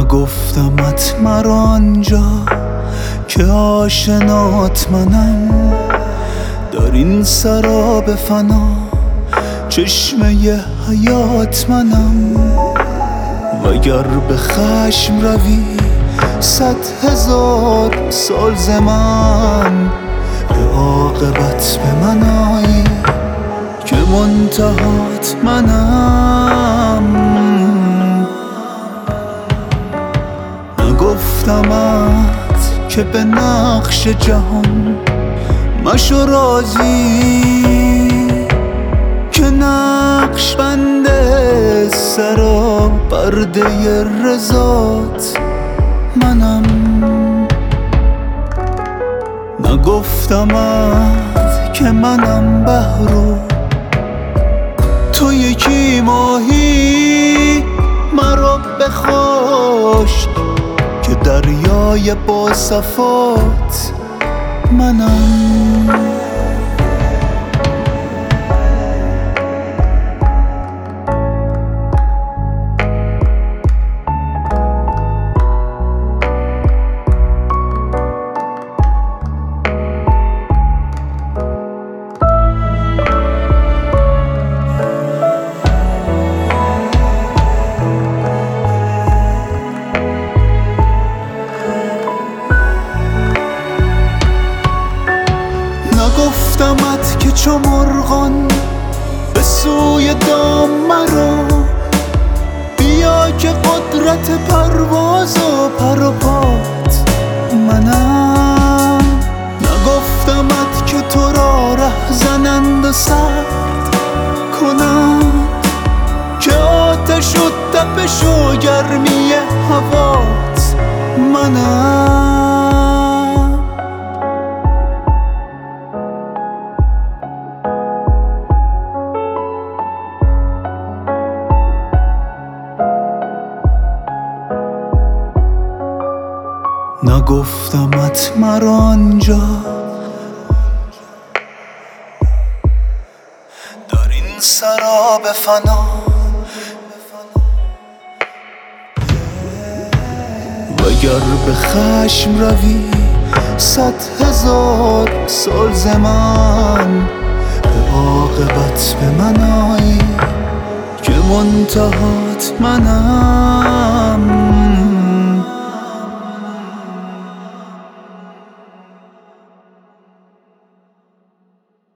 نگفتمت مرا آنجا که آشنات منم، در این سراب فنا چشمه حیات منم. وگر به خشم روی 100,000 سال ز من، به عاقبت به من آیی که منتهات منم. نگفتمت که به نقش جهان مشو راضی، که نقش بنده سرا پرده رضات منم. نگفتمت که منم بحر و تو یکی ماهی، مرا بخشک که دریای با صفات منم. نگفتمت که چو مرغان به سوی دام مرو، بیا که قدرت پرواز و پر و پات منم. نگفتمت که تو را ره زنند و سرد کنند، که آتش و تپش و گرمی هوات منم. نگفتمت مرا آنجا در این سراب فنا، وگر به خشم روی 100,000 سال ز من، به عاقبت به من آیی که منتهات منم.